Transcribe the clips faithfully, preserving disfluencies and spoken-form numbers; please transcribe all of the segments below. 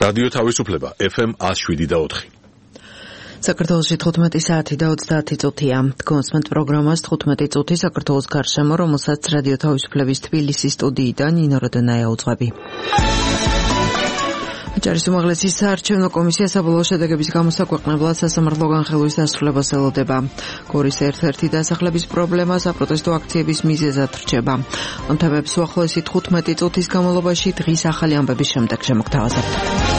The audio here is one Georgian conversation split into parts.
რადიო თავისუფლება ეფ ემ one oh seven და four. საქართველოში თხუთმეტი საათი და ოცდაათი წუთია. კონსმენტ პროგრამას თხუთმეტი წუთი საქართველოს გარშემო, რომელსაც რადიო თავისუფლების თბილისის სტუდიიდან ნინო როდონაია უძღვები. ჯარის უმაღლესი საარჩევნო კომისია საბოლოო შედეგების გამოსაქვეყნებლად სასამართლო განხილვის დასრულებას ელოდება. გორის ერთ-ერთი დასახლების პრობლემა საპროტესტო აქციების მიზეზად რჩება. ამ თემებს უახლოესი თხუთმეტი წუთის განმავლობაში დღის ახალი ამბების შემდეგ შემოგთავაზებთ.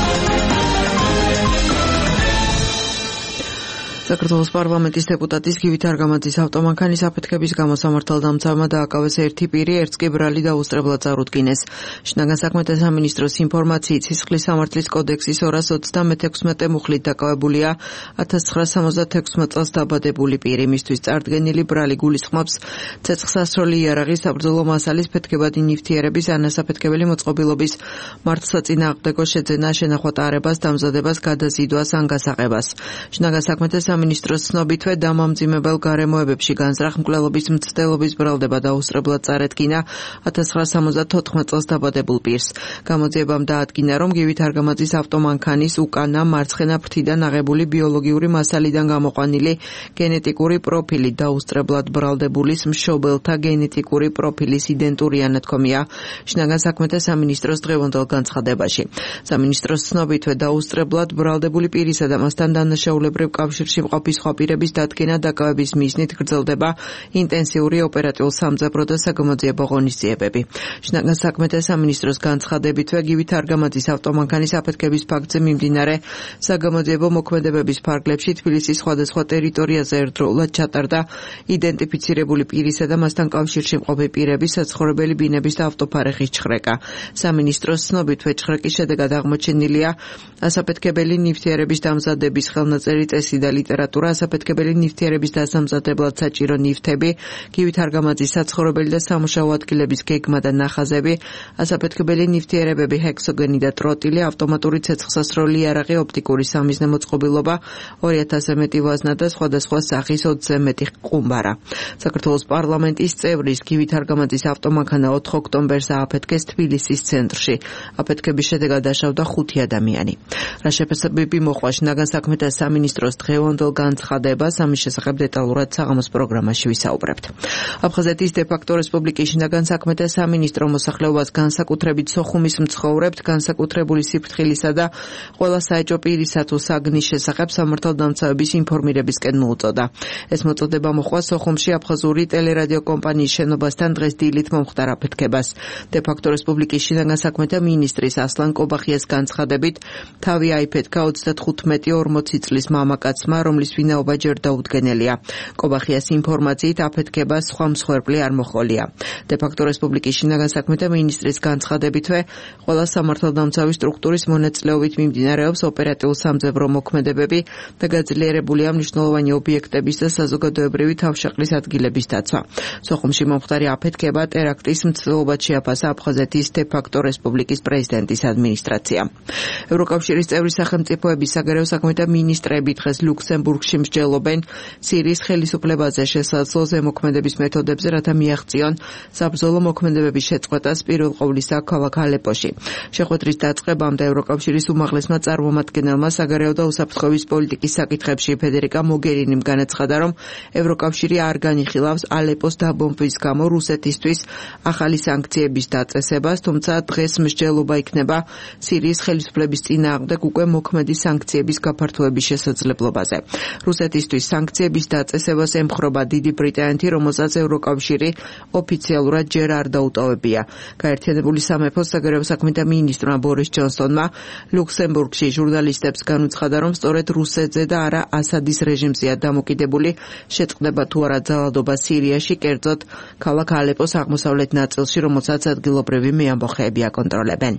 საქართველოს პარლამენტის დეპუტატის გივით არგამაძის ავტომანქანის აფეთქების გამო სამართალდამცავმა დააკავეს ერთი პირი, ერთს კი ბრალი და უსწრებლად წარუდგინეს. შინაგან საქმეთა სამინისტროს ინფორმაციით სისხლის სამართლის კოდექსის ორას ოცდამექვსმეტე მუხლით დაკავებულია ათას ცხრაასა ოცდაექვსი წელს დაბადებული პირი. მისთვის წარდგენილი ბრალი გულისხმობს ცეცხლსასროლი იარაღის საბრძოლო მასალის ფეთქებადი ნივთიერების ანასაფეთქებელი მოწყობილობის მართლსაწინააღმდეგო შეძენა, შენახვა ტარებას, დამზადებას, გადაზიდვას ან გასაღებას. შინაგან საქმეთა სამინისტროს ცნობითვე დამამძიმებელ გარემოებებში განზრახ მკვლელობის მცდელობის ბრალდება და უსწრებლად წარედგინა ათას ცხრაასა ოცდათოთხმეტ წელს დაბადებულ პირს. გამოძიებამ დაადგინა, რომ გივით არგამაძის ავტომანქანის უკანა მარცხენა ფრთიდან აღებული ბიოლოგიური მასალიდან გამოყვანილი გენეტიკური პროფილი და უსწრებლად ბრალდებულის მშობელთა გენეტიკური პროფილის იდენტურია, ნათქვამია შინაგან საქმეთა სამინისტროს დღევანდელ განცხადებაში. სამინისტროს ცნობითვე და უსწრებლად ბრალდებული პირისა და მასთან დანაშაულებრივ კავშირში მყოფი სხვა პირების დადგენა დაკავების მიზნით გრძელდება ინტენსიური ოპერატიულ სამძებრო და საგამოძიებო ღონისძიებები. შინაგან საქმეთა სამინისტროს განცხადებითვე გივით არგამაძის ავტომანქანის აფეთქების ფაქტზე მიმდინარე საგამოძიებო მოქმედებების ფარგლებში თბილისის სხვადასხვა ტერიტორიაზე ერთდროულად ჩატარდა იდენტიფიცირებული პირისა და მასთან კავშირში მყოფი პირების საცხოვრებელი ბინების და ავტოფარეხის ჩხრეკა. სამინისტროს ცნობითვე ჩხრეკის შედეგად აღმოჩენილია ასაფეთქებელი ნივთიერების დამზადების ხელნაწერი წესი და ლიტერატურა, ასაფეთქებელი ნივთიერების დასამზადებლად საჭირო ნივთები, გივით არგამაძის საცხოვრებელი და სამუშაო ადგილების გეგმა და ნახაზები, ასაფეთქებელი ნივთიერებები, ჰექსოგენი და ტროტილი, ავტომატური ცეცხლსასროლი იარაღი, ოპტიკური სამიზნე მოწყობილობა, ორი ათასზე მეტი ვაზნა და სხვადასხვა სახის ოცზე მეტი ყუმბარა. საქართველოს პარლამენტის წევრის გივით არგამაძის ავტომანქანა ოთხ ოქტომბერს ააფეთქეს თბილისის ცენტრში. აფეთქების შედეგად დაშავდა ხუთი ადამიანი. რა შეფასებები მოჰყვა შინაგან საქმეთა სამინისტროს დღევანდელ განცხადებას, ამის შესახებ დეტალურად საღამოს პროგრამაში ვისაუბრებთ. აფხაზეთის დე-ფაქტო რესპუბლიკის შინაგან საქმეთა სამინისტრო მოსახლეობას განსაკუთრებით სოხუმის მცხოვრებთ, განსაკუთრებული სიფრთხილისა და ყველა საეჭვო პირისა თუ საგნის შესახებ სამართალდამცავების ინფორმირებისკენ მოუწოდა. ეს მოწოდება მოჰყვა სოხუმში აფხაზური ტელერადიო კომპანიის შენობასთან დღეს დილით მომხდარ აფეთქებას. დე-ფაქტო რესპუბლიკის შინაგან საქმეთა მინისტრის ასლან კობახიას განცხადებით, თავი აიფეთქა ოცდათხუთმეტი ორმოცი წლის მამაკაცმა, რომლის ვინაობა ჯერ დაუდგენელია. კობახიას ინფორმაციით აფეთქებას სხვა მსხვერპლი არ მოჰყოლია. დე-ფაქტო რესპუბლიკის შინაგან საქმეთა მინისტრის განცხადებითვე, ყველა სამართალდამცავი სტრუქტურის მონაწილეობით მიმდინარეობს ოპერატიულ სამძებრო მოქმედებები და გაძლიერებულია მნიშვნელოვანი ობიექტების და საზოგადოებრივი თავშეყრის ადგილების დაცვა. სოხუმში მომხდარი აფეთქება ტერაქტის მცდელობად შეაფასა აფხაზეთის დე-ფაქტო რესპუბლიკის პრეზიდენტის ადმინისტრაცია. ევროკავშირის წევრი სახელმწიფოების საგარეო საქმეთა მინისტრები დღეს ლუქსემბურგში მსჯელობენ სირიის ხელისუფლებაზე შესაძლო ზემოქმედების მეთოდებზე, რათა მიაღწიონ საბრძოლო მოქმედებების შეწყვეტას პირველ ყოვლისა ქალაქ ალეპოში. შეხვედრის დაწყებამდე ევროკავშირის უმაღლესმა წარმომადგენელმა საგარეო და უსაფრთხოების პოლიტიკის საკითხებში ფედერიკა მოგერინიმ განაცხადა, რომ ევროკავშირი არ განიხილავს ალეპოს დაბომბვის გამო რუსეთისთვის ახალი სანქციების დაწესებას, თუმცა დღეს მსჯელობა იქნება სირიის ხელისუფლების წინააღმდეგ უკვე მოქმედი სანქციების გაფართოების შესაძლებლობაზე. რუსეთისთვის სანქციების დაწესებას ემხრობა დიდი ბრიტანეთი, რომელსაც ევროკავშირი ოფიციალურად ჯერ არ დაუტოვებია. გაერთიანებული სამეფოს საგარეო საქმეთა მინისტრმა ბორის ჯონსონმა ლუქსემბურგში ჟურნალისტებს განუცხადა, რომ სწორედ რუსეთზე და არა ასადის რეჟიმზეა დამოკიდებული შეწყდება თუ არა ძალადობა სირიაში, კერძოდ ქალაქ ალეპოს აღმოსავლეთ ნაწილში, რომელსაც ადგილობრივი მეამბოხეები აკონტროლებენ.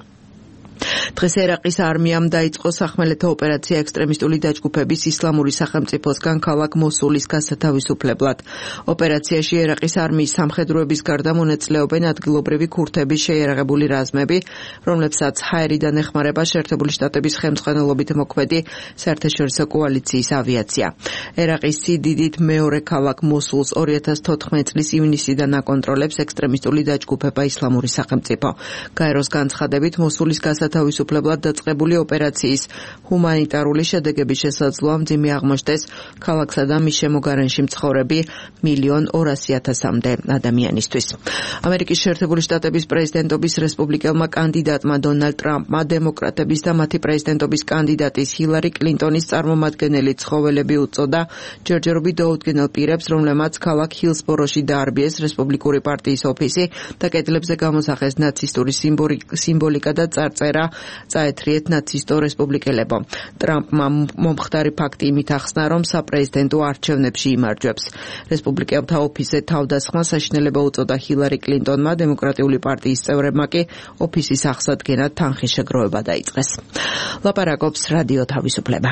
დღეს ერაყის არმიამ დაიწყო სახმელეთო ოპერაცია ექსტრემისტული დაჯგუფების ისლამური სახელმწიფოსგან ქალაქ მოსულის გასათავისუფლებლად. ოპერაციაში ერაყის არმიის სამხედროების გარდა მონაწილეობენ ადგილობრივი ქურთების შეიარაღებული რაზმები, რომლებსაც ჰაერიდან ეხმარება შეერთებული შტატების ხელმძღვანელობით მოქმედი საერთაშორისო კოალიციის ავიაცია. ერაყის სიდიდით მეორე ქალაქ მოსულს ორი ათას თოთხმეტი წლის ივნისიდან აკონტროლებს ექსტრემისტული დაჯგუფება ისლამური სახელმწიფო. გაეროს განცხადებით, მოსულის გასათავისუფლებლად თავისუფლებლად დაწყებული ოპერაციის ჰუმანიტარული შედეგების შესაძლოა მძიმე აღმოჩნდეს ქალაქსა და მის შემოგარენში მცხოვრები მილიონ ორასი ათასამდე ადამიანისთვის. ამერიკის შეერთებული შტატების პრეზიდენტობის რესპუბლიკელმა კანდიდატმა დონალდ ტრამპმა დემოკრატების და მათი პრეზიდენტობის კანდიდატის ჰილარი კლინტონის წარმომადგენელი ცხოველები უწოდა ჯერჯერობით დაუდგენელ პირებს, რომლებმაც ქალაქ ჰილსბოროში დაარბიეს რესპუბლიკური პარტიის ოფისი და კედლებზე გამოსახეს ნაცისტური სიმბოლიკა და წარწერა წაეთრიეთ ნაცისტო რესპუბლიკელებო. ტრამპმა მომხდარი ფაქტი იმით ახსნა, რომ საპრეზიდენტო არჩევნებში იმარჯვებს. რესპუბლიკელთა ოფისზე თავდასხმა საშინელება უწოდა ჰილარი კლინტონმა, დემოკრატიული პარტიის წევრებმა კი ოფისის აღსადგენად თანხის შეგროვება დაიწყეს. ლაპარაკობს რადიო თავისუფლება.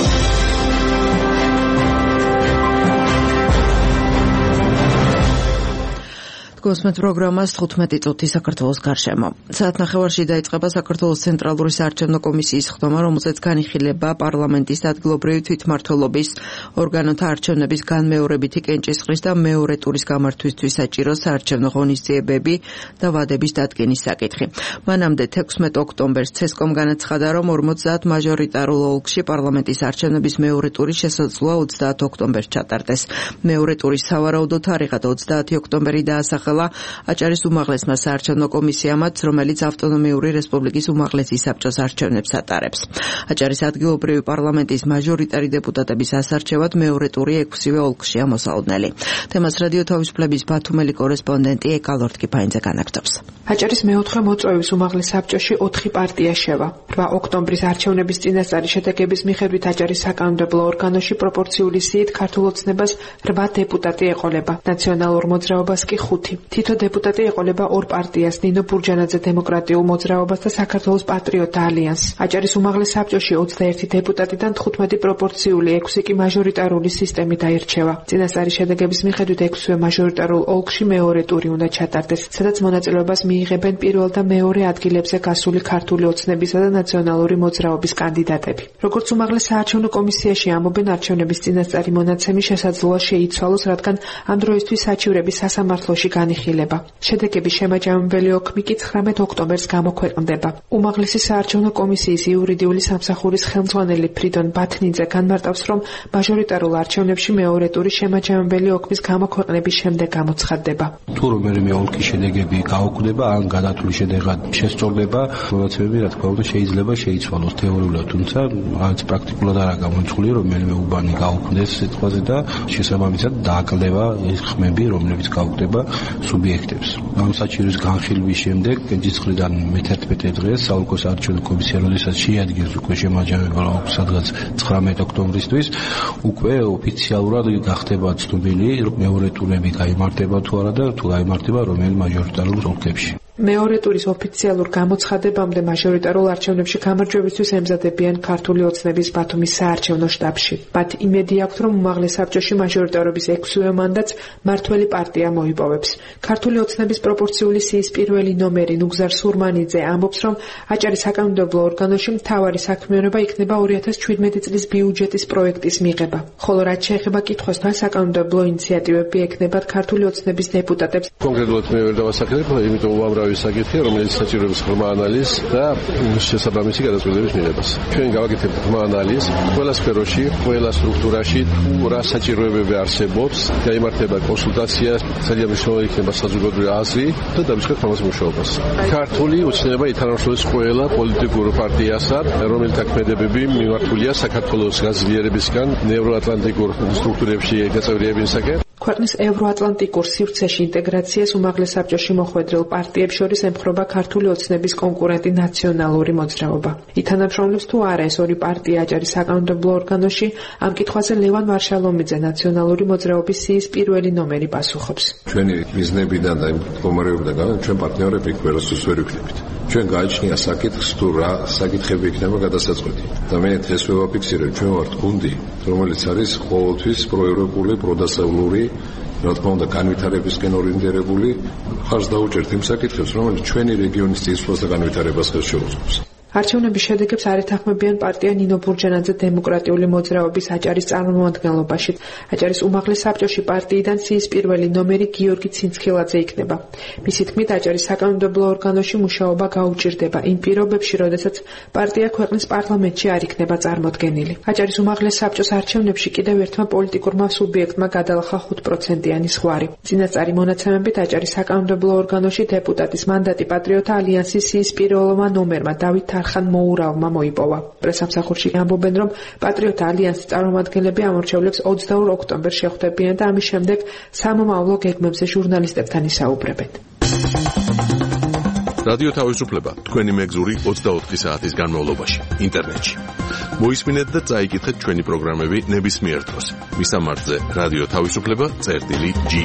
გოსმეთ პროგრამას თხუთმეტი წუთი საქართველოს გარშემო. საათნახევარში დაიწყება საქართველოს ცენტრალური საარჩევნო კომისიის ხდომა, რომელზეც განიხილება პარლამენტის ადგილობრივი თვითმმართველობის ორგანოთა არჩევნების განმეორებითი კენჭისყრის და მეორე ტურის გამართვისთვის საჭირო საარჩევნო ღონისძიებები და ვადების დადგენის საკითხი. მანამდე თექვსმეტ ოქტომბერს ცესკომ განაცხადა, რომ ორმოცდაათ მაჟორიტარულ ოლქში პარლამენტის არჩევნების მეორე ტური შესაძლოა ოცდაათ ოქტომბერს ჩატარდეს. მეორე ტურის სავარაუდო თარიღად ოცდაათი ოქტომბერი დაასახელა აჭარის უმაღლესმა საარჩევნო კომისიამაც, რომელიც ავტონომიური რესპუბლიკის უმაღლესი საბჭოს არჩევნებს ატარებს. აჭარის ადგილობრივი პარლამენტის მაჟორიტარი დეპუტატების ასარჩევად მეორე ტური ექვსივე ოლქშია მოსალოდნელი. თემას რადიო თავისუფლების ბათუმელი კორესპონდენტი ეკალორდ კიფაინძე განაგრძობს. აჭარის მეოთხე მოწვევის უმაღლეს საბჭოში ოთხი პარტია შევა. რვა ოქტომბრის არჩევნების წინასწარი შედეგების მიხედვით აჭარის საკანონმდებლო ორგანოში პროპორციული სიით ქართულ ოცნებას რვა დეპუტატი ეყოლება, ნაციონალურ მოძრაობას კი ხუთი. თითო დეპუტატი ეყოლება ორ პარტიას, ნინო ბურჯანაძე დემოკრატიულ მოძრაობას და საქართველოს პატრიოტთა ალიანსს. აჭარის უმაღლეს საბჭოში ოცდაერთი დეპუტატიდან თხუთმეტი პროპორციული, ექვსი კი მაჟორიტარული სისტემით აირჩევა. წინასწარი შედეგების მიხედვით ექვსივე მაჟორიტარულ ოლქში მეორე ტური უნდა ჩატარდეს, სადაც მონაწილეობას მიიღებენ პირველ და მეორე ადგილებზე გასული ქართული ოცნებისა და ნაციონალური მოძრაობის კანდიდატები. როგორც უმაღლეს საარჩევნო კომისიაში ამობენ, არჩევნების წინასწარი მონაცემი შესაძლოა შეიცვალოს, რადგან ამ დროისთვის საჩივრები სასამართლოში განიხილება. შედეგების შემაჯამებელი ოქმი კი ცხრამეტ ოქტომბერს გამოქვეყნდება. უმაღლესი საარჩევნო კომისიის იურიდიული სამსახურის ხელმძღვანელი ფრიდონ ბათნიძე განმარტავს, რომ მაჟორიტარულ არჩევნებში მეორე ტური შემაჯამებელი ოქმის გამოქვეყნების შემდეგ გამოცხადდება. თუ რომელიმე ოლქის შედეგები გაუქმდება, ან გადათვლის შედეგად შესწორდება, მონაცემები რა თქმა უნდა შეიძლება შეიცვალოს თეორიულად, თუმცა რაღაც პრაქტიკულად არა გამოიჩხული, რომ რომელიმე უბანი გაუქმდეს სიტყვაზე და შესაბამისად დააკლდება ეს ხმები, რომლებიც გაუქმდება სუბიექტებს. ამ საჩივრის განხილვის შემდეგ კენჭისყრიდან მეთერთმეტე დღეს საოლქო საარჩევნო კომისია, როდესაც შეადგენს უკვე შემაჯამებელ ოლქს, სადღაც ცხრამეტ ოქტომბრისთვის, უკვე ოფიციალურად გახდება ცნობილი, რომ მეორე ტურები გაიმართება თუ არა და თუ გაიმართება რომელ მაჟორიტარულ ოლქებში. მეორე ტურის ოფიციალურ გამოცხადებამდე მაჟორიტარულ არჩევნებში გამარჯვებისთვის ემზადებიან ქართული ოცნების ბათუმის საარჩევნო შტაბში. მათ იმედი აქვთ, რომ უმაღლეს საბჭოში მაჟორიტარობის ექვსივე მანდატს მართველი პარტია მოიპოვებს. ქართული ოცნების პროპორციული სიის პირველი ნომერი ნუგზარ სურმანიძე ამბობს, რომ აჭარის საკანონმდებლო ორგანოში მთავარი საქმიანობა იქნება ორი ათას ჩვიდმეტი წლის ბიუჯეტის პროექტის მიღება. ხოლო რაც შეეხება კითხვას, თან საკანონმდებლო ინიციატივები ექნებათ ქართული ოცნების დეპუტატებს. კონკრეტულად მე ვერ დავასახელებ, იმიტომ უამრავი საკითხია, რომელიც საჭიროებს ღრმა ანალიზს და შესაბამისი გადაწყვეტილების მიღებას. ჩვენ გავაკეთებთ ღრმა ანალიზს ყველა სფეროში, ყველა სტრუქტურაში, თუ რა საჭიროებები არსებობს, გაიმართება კონსულტაცია, ძალიან მნიშვნელოვანი იქნება საზოგადოებრივი აზრი და დავიწყებთ ამას მუშაობას. ქართული ოცნება ითანამშრომლებს ყველა პოლიტიკურ პარტიასა, რომელთა ქმედებები მიმართულია საქართველოს გაზრდილებისგან ევროატლანტიკურ სტრუქტურებში გაწევრიებისაკენ. ქვეყნის ევროატლანტიკურ სივრცეში ინტეგრაციას უმაღლეს საბჭოში მოხვედრილ პარტიებს შორის ემხრობა ქართული ოცნების კონკურენტი ნაციონალური მოძრაობა. ითანამშრომლებს თუ არა ეს ორი პარტია აჭარის საკანონმდებლო ორგანოში, ამ კითხვაზე ლევან ვარშალომიძე ნაციონალური მოძრაობის სიის პირველი ნომერი პასუხობს. ჩვენი მიზნებიდან და მდგომარეობიდან ჩვენ პარტნიორები ყველასთვის ვერ ვიქნებით. ჩვენ გააჩნია საკითხს თუ რა საკითხები იქნება გადასაწყვეტი. და მე დღეს ვაფიქსირებ, ჩვენ ვართ გუნდი, რომელიც არის ყოველთვის პროევროპული, პროდასავლური, რა თქმა უნდა, განვითარებისკენ ორიენტირებული, ხარს დაუჭერთ იმ საკითხებს, რომელიც ჩვენი რეგიონის წინსვლას და განვითარებას ხელს შეუწყობს. არჩევნების შედეგებს არ ეთანხმებიან პარტია ნინო ბურჯანაძე დემოკრატიული მოძრაობის აჭარის წარმომადგენლობაში. აჭარის უმაღლეს საბჭოში პარტიიდან სიის პირველი ნომერი გიორგი ცინცხილაძე იქნება. მისი თქმით, აჭარის საკანონმდებლო ორგანოში მუშაობა გაუჭირდება იმ პირობებში, როდესაც პარტია ქვეყნის პარლამენტში არ იქნება წარმოდგენილი. აჭარის უმაღლეს საბჭოს არჩევნებში კიდევ ერთმა პოლიტიკურმა სუბიექტმა გადალახა ხუთ პროცენტიანი ზღვარი. წინასწარი მონაცემებით აჭარის საკანონმდებლო ორგანოში დეპუტატის მანდატი პატრიოტთა ალიანსის სიის პირველმა ნომერმა დავით თარხან მოურავმა მოიპოვა. პრესამსახურში ამბობენ, რომ პატრიოტთა ალიანსის წარმომადგენლები ამორჩევლებს ოცდაორ ოქტომბერს შეხვდებიან და ამის შემდეგ სამომავლო გეგმებზე ჟურნალისტებთან ისაუბრებენ. რადიო თავისუფლება თქვენი მეგზური ოცდაოთხი საათის განმავლობაში ინტერნეტში. მოისმინეთ და წაიკითხეთ ჩვენი პროგრამები ნებისმიერ დროს. მისამართზე რადიო თავისუფლება წერტილი ჯი.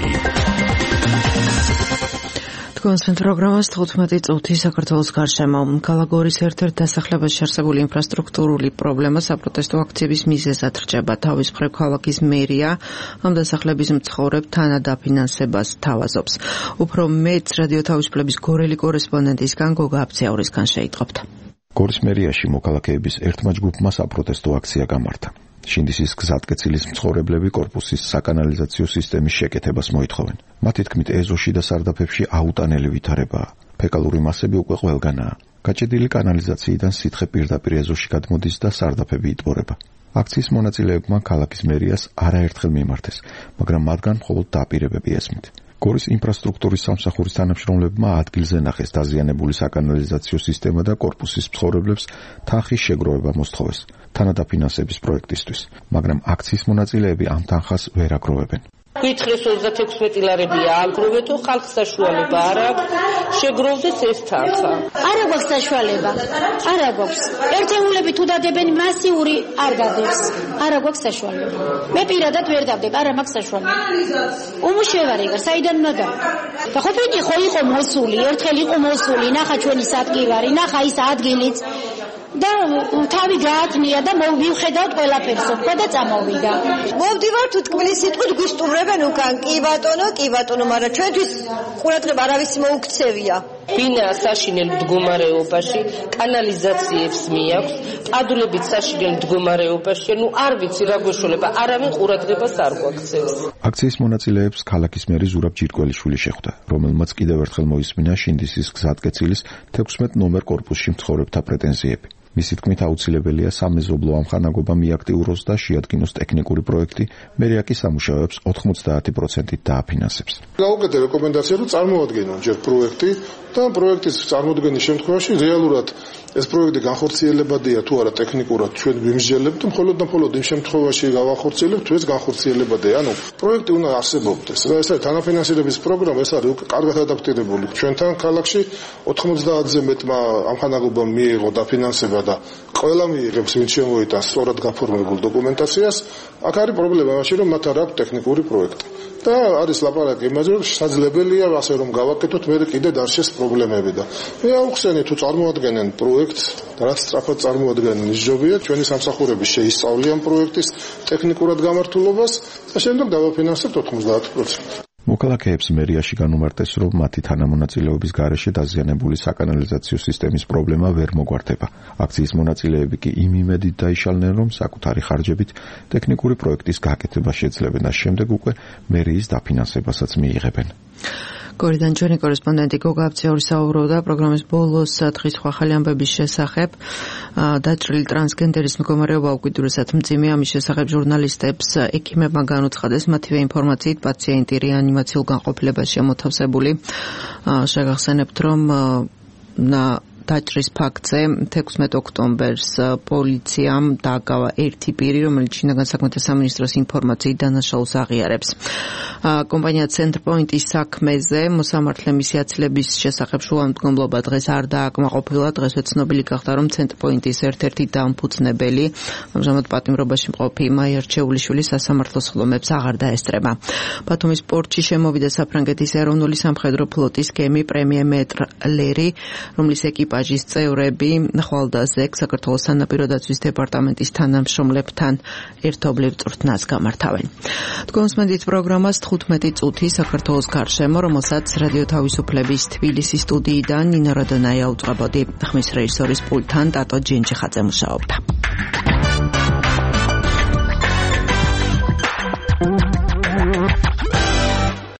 თქვენს პროგრამას თხუთმეტი წუთი საქართველოს გარშემო. ქალაქ გორის ერთ-ერთ დასახლებაში არსებული ინფრასტრუქტურული პრობლემა საპროტესტო აქციების მიზეზად რჩება. თავის მხრივ ქალაქის მერია ამ დასახლების მცხოვრებ თანადაფინანსებას თავაზობს. უფრო მეც რადიო თავისუფლების გორელი კორესპონდენტისგან გოგა აბციაურისგან შეიტყობთ. გორის მერიაში მოქალაქეების ერთმა ჯგუფმა საპროტესტო აქცია გამართა. შინდისის გზატკეცილის მცხოვრებლები კორპუსის საკანალიზაციო სისტემის შეკეთებას მოითხოვენ. მათი თქმით, ეზოში და სარდაფებში აუტანელი ვითარებაა. ფეკალური მასები უკვე ყველგანაა. გაჭედილი კანალიზაციიდან სითხე პირდაპირ ეზოში გადმოდის და სარდაფები იტბორება. აქციის მონაწილეებმა ქალაქის მერიას არაერთხელ მიმართეს, მაგრამ მათგან მხოლოდ დაპირებები ესმით. გორის ინფრასტრუქტურის სამსახურის თანამშრომლებმა ადგილზე ნახეს დაზიანებული საკანალიზაციო სისტემა და კორპუსის მცხოვრებლებს თანხის შეგროვება მოსთხოვეს თანადაფინანსების პროექტისთვის, მაგრამ აქციის მონაწილეები ამ თანხას ვერ აგროვებენ. გითხრეს ოცდაექვსმეტი ლარები ააგროვეთო, ხალხს საშუალება არ აქვს შეგროვდეს ეს თანხა. არ აქვს საშუალება. არ აქვს. ერთეულები თუ დადებენ მასიური არ გადებს. არ აქვს საშუალება. მე პირადად ვერ დავდებ, არ მაქვს საშუალება. უმუშევარია, საიდან უნდა და? და ხო პიტი ხო იყო მოსული, ერთხელ იყო მოსული, ნახა ჩვენი სადგივარი, ნახა ის ადგილიც. და თავი გაათნია და მოვიხედავთ ყველაფერს, ხო და წამოვიდა. მოვდივარ თუ თქმის სიტყვით გვისტუმრებენ უკან. კი ბატონო, კი ბატონო, მაგრამ ჩვენთვის ყურადღება არავის მოუქცევია. ბინა საშინელ მდგომარეობაში, კანალიზაციებს მიაქვს, პადულებით საშინელ მდგომარეობაში, ნუ არ ვიცი რა გვეშველება, არავინ ყურადღებას არ გვაქცევს. აქციის მონაწილეებს ქალაქის მერი ზურაბ ჯირკველიშვილი შეხვდა, რომელმაც კიდევ ერთხელ მოისმინა შინდისის გზატკეცილის თექვსმეტ ნომერ კორპუსში მცხოვრებთა პრეტენზიები. მისი თქმით, აუცილებელია სამეზობლო ამხანაგობა მიაქტიუროს და შეადგინოს ტექნიკური პროექტი, მერია კი სამუშაოებს ოთხმოცდაათი პროცენტით დააფინანსებს. გაუკეთე რეკომენდაცია, რომ წარმოადგენონ ჯერ პროექტი და პროექტის წარმოქმნის შემთხვევაში რეალურად ეს პროექტი განხორციელებადია თუ არა ტექნიკურად ჩვენ ვიმსჯელებთ, მხოლოდ და მხოლოდ იმ შემთხვევაში გავახორციელებთ, თუ ეს განხორციელებადია. ანუ პროექტი უნდა არსებობდეს. და ეს არის თანაფინანსირების პროგრამა, ეს არის კარგად ადაპტირებული. ჩვენთან ქალაქში ოთხმოცდაათზე მეტმა ამხანაგობამ მიიღო დაფინანსება და ყველა მიიღებს, ვინც შემოიტანს სწორად გაფორმებულ დოკუმენტაციას. აქ არის პრობლემა მაშინ, რომ მათ არ აქვს ტექნიკური პროექტი. და არის ლაპარაკი იმაზე, რომ შესაძლებელია ასე რომ გავაკეთოთ, მე კიდე დარჩეს პრობლემები და მე აუხსენე თუ წარმოადგენენ პროექტს, რაც სწრაფად წარმოადგენენ ისჯობია, ჩვენი სამსახურები შეისწავლიან პროექტის ტექნიკურად გამართულობას და შემდეგ დავაფინანსებთ ოთხმოცდაათი პროცენტი. მოქალაქეებს მერიაში განუმარტეს, რომ მათი თანამონაწილეობის გარეშე დაზიანებული საკანალიზაციო სისტემის პრობლემა ვერ მოგვარდება. აქციის მონაწილეები კი იმ იმედით დაიშალნენ, რომ საკუთარი ხარჯებით ტექნიკური პროექტის გაკეთება შეძლებენ და შემდეგ უკვე მერიის დაფინანსებასაც მიიღებენ. გორიდან ჩვენი კორესპონდენტი გოგა აბციური საუბრობდა პროგრამის ბოლოს დღის სხვა ახალი ამბების შესახებ. დაჭრილი ტრანსგენდერის მდგომარეობა უკიდურესად მძიმე, ამის შესახებ ჟურნალისტებს ექიმებმა განუცხადეს მათივე ინფორმაციით პაციენტი რეანიმაციულ განყოფილებაშია მოთავსებული. შეგახსენებთ, რომ დაჭრის ფაქტზე თექვსმეტ ოქტომბერს პოლიციამ დააგავა ერთი პირი, რომელიც შინაგან საქმეთა სამინისტროს ინფორმაციით დანაშაულს აღიარებს. კომპანია ცენტრპოინტის საქმეზე მოსამართლე მისი აცილების შესახებ შუამდგომლობა დღეს არ დააკმაყოფილა. დღესვე ცნობილი გახდა, რომ ცენტრპოინტის ერთ-ერთი დამფუძნებელი, ამჟამად პატიმრობაში მყოფი მაია რჩეულიშვილი სასამართლოს ხლომებს აღარ დაესწრება. ბათუმის პორტში შემოვიდა საფრანგეთის ეროვნული სამხედრო ფლოტის გემი პრემიერ მეტრ ლერი, რომლის ეკიპაჟი ეკიპაჟის წევრები ხვალდაზე საქართველოს სანაპირო დაცვის დეპარტამენტის თანამშრომლებთან ერთობლივ წვრთნას გამართავენ. თქვენს მედით პროგრამას თხუთმეტი წუთი საქართველოს გარშემო, რომელსაც რადიო თავისუფლების თბილისის სტუდიიდან ნინო რადონაია უწყებოდი. ხმის რეჟისორის პულტთან ტატო ჯინჯიხაძე მუშაობდა.